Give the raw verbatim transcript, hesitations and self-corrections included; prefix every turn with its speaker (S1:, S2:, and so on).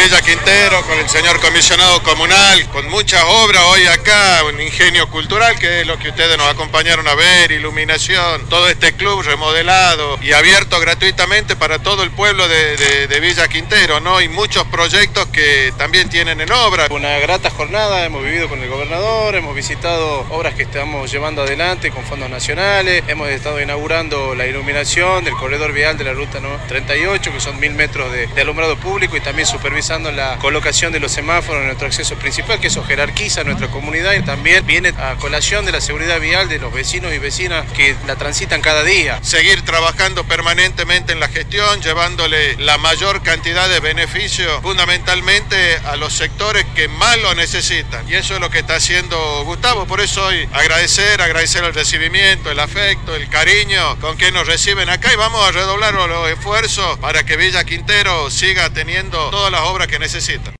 S1: Villa Quintero, con el señor comisionado comunal, con muchas obras hoy acá, un ingenio cultural que es lo que ustedes nos acompañaron a ver, iluminación, todo este club remodelado y abierto gratuitamente para todo el pueblo de, de, de Villa Quintero, ¿no? Y muchos proyectos que también tienen en obra.
S2: Una grata jornada, hemos vivido con el gobernador, hemos visitado obras que estamos llevando adelante con fondos nacionales, hemos estado inaugurando la iluminación del corredor vial de la ruta treinta y ocho, que son mil metros de, de alumbrado público, y también supervisando la colocación de los semáforos en nuestro acceso principal, que eso jerarquiza nuestra comunidad y también viene a colación de la seguridad vial de los vecinos y vecinas que la transitan cada día.
S1: Seguir trabajando permanentemente en la gestión, llevándole la mayor cantidad de beneficios fundamentalmente a los sectores que más lo necesitan, y eso es lo que está haciendo Gustavo. Por eso hoy agradecer, agradecer el recibimiento, el afecto, el cariño con que nos reciben acá, y vamos a redoblar los esfuerzos para que Villa Quintero siga teniendo todas las obras que necesita.